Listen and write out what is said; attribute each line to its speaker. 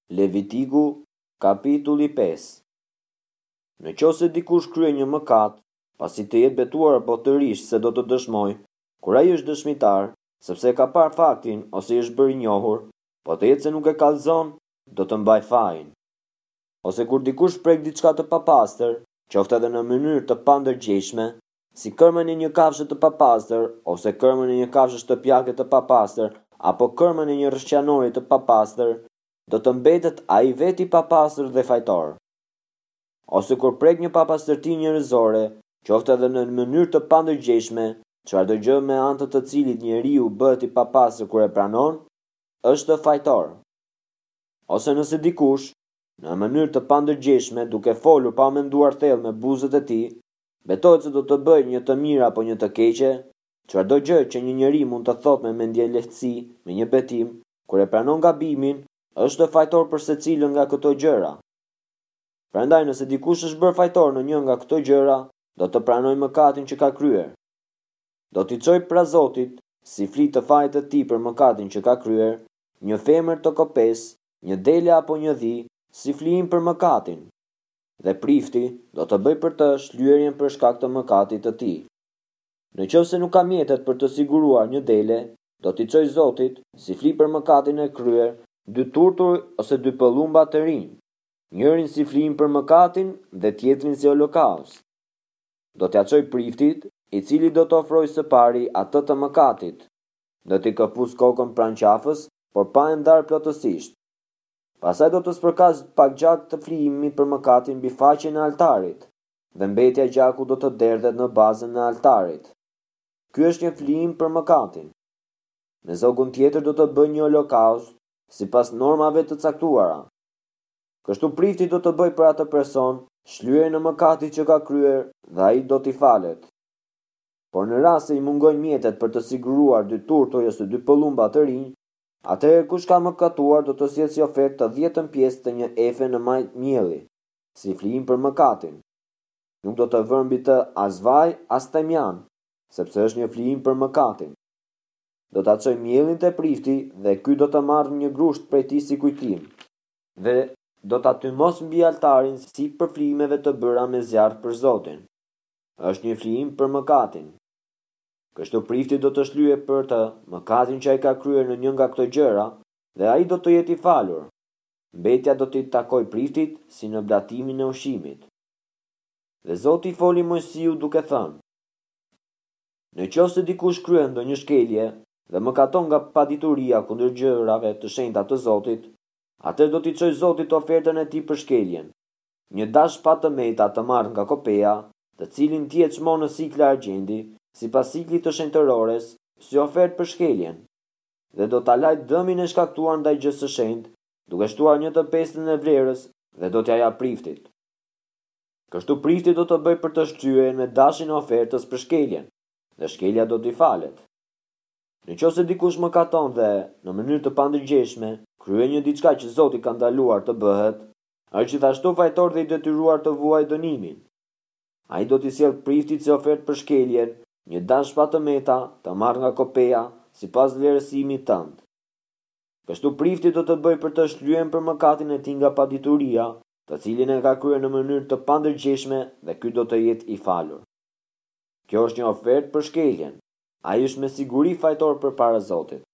Speaker 1: Levitiku, kapitulli 5. Në qoftë se dikush kryen një mëkat, pasi të jetë betuar botërisht se do të dëshmoj, kur ai është dëshmitar, sepse ka parë faktin ose i është bërë i njohur, po të jetë se nuk e kallëzon, do të mbaj fajin. Ose kur dikush prek diçka të papastër, qoftë edhe në mënyrë të pandërgjeshme, si kërmën e një kafshë të papastër, ose kërmën e një kafshë shtëpiake të papastër, apo kërmën e një rrëshqanori të papastër, do të mbetet ai veti papastër dhe fajtor. Ose kur prek një papastërti njerëzore, qoftë edhe në mënyrë të pandërgjeshme, çfarëdo gjë me anë të cilit njeriu bëhet i papastër kur e pranon, është fajtor. Ose nëse dikush, në mënyrë të pandërgjeshme, duke folur pa menduar thellë me buzët e tij, betohet se do të bëjë një të mirë apo një të keqe, çfarëdo gjë që një njeri mund të thotë me mendje lehtësi, me një betim, kur e pranon gabimin, është fajtor për secilën nga këto gjëra. Prandaj nëse dikush është bërë fajtor në një nga këto gjëra, do të pranojë mëkatin që ka kryer. Do t'i çojë pra Zotit, si flitë të fajit të tij për mëkatin që ka kryer, një femër të kopes, një dele apo një dhi, si flijim për mëkatin. Dhe prifti do të bëjë për të shlyerjen për shkak të mëkatit të tij. Në qoftë se nuk ka mjetet për të siguruar një dele, do t'i çojë Zotit, si fli për mëkatin e kryer, 2 turtur ose 2 pëllumba të rinj, njërin si flijim për mëkatin dhe tjetrin si holokaust. Do t'ia çojë priftit, i cili do të ofrojë së pari atë të mëkatit. Do t'i këpus kokën pranë qafës, por pa e ndarë plotësisht. Pastaj do të spërkas pak gjak të flijimit për mëkatin mbi faqen e altarit, dhe mbetja e gjakut do të derdhet në bazën e altarit. Ky është një flijim për mëkatin. Në zogun tjetër do të bëjë një holokaust, sipas normave të caktuara. Kështu prifti do të bëjë për atë person shlyerjen e mëkatit që ka kryer dhe ai do t'i falet. Por në rast se i mungojnë mjetet për të siguruar 2 turtoj ose 2 pëllumba të rinj, atëherë kush ka mëkatuar do të sjellë si ofertë të 10 pjesë të një efe në maj mielli, si flijim për mëkatin. Nuk do të vërë mbi të as vaj as temjan, sepse është një flijim për mëkatin. Do ta çojë mielin te prifti dhe ky do të marrë një grusht prej tij si kujtim. Dhe do ta tymos mbi altarin si për flijimeve të bëra me zjarr për Zotin. Është një flijim për mëkatin. Kështu prifti do të shlyejë për të mëkatin që ai ka kryer në një nga këto gjëra dhe ai do të jetë i falur. Mbetja do t'i takojë priftit si në blatimin e ushqimit. Dhe Zoti foli Mojsiu duke thënë: Në qoftë se dikush kryen ndonjë shkelje dhe mëkaton nga padituria kundër gjërave të shenjta të Zotit, atëherë do t'i çojë Zotit ofertën e tij për shkeljen. Një dash pa të meta të marrë nga kopea, të cilin tjetë çmon në sikla argjendi, sipas siklit të shenjtërores, si ofertë për shkeljen. Dhe do ta lajë dëmin e shkaktuar ndaj gjës së shenjtë, duke shtuar 1/5 e vlerës dhe do t'ia jap priftit. Kështu prifti do të bëjë për të shtyjen me dashin e ofertës për shkeljen, dhe shkelja do t'i falet. Në qoftë se dikush mëkaton dhe, në mënyrë të pandërgjeshme, kryen një diçka që Zoti ka ndaluar të bëhet, është gjithashtu fajtor dhe i detyruar të vuajë dënimin. Ai do t'i sjellë priftit si ofertë për shkeljen, një dash pa të meta, të marrë nga kopea, sipas vlerësimit tënd. Kështu prifti do të bëjë për të shlyen për mëkatin e tij nga padituria, të cilin e ka kryer në mënyrë të pandërgjeshme dhe ky do të jetë i falur. Kjo është një ofertë për shkeljen. Ai është me siguri fajtor përpara Zotit.